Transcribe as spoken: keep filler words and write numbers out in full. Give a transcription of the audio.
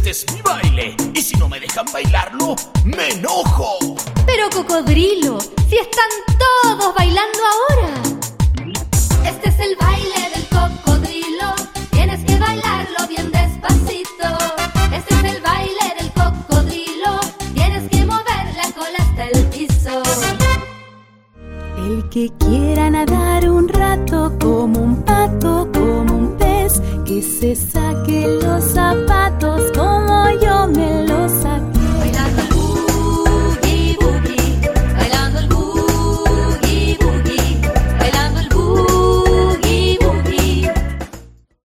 este es mi baile. Y si no me dejan bailarlo, me enojo. Pero cocodrilo, si están todos bailando ahora. Este es el baile del cocodrilo. Tienes que bailarlo bien despacito. Este es el baile del cocodrilo. Tienes que mover la cola hasta el piso. El que quiera nadar un rato como un pato, como un pez, que se saque los zapatos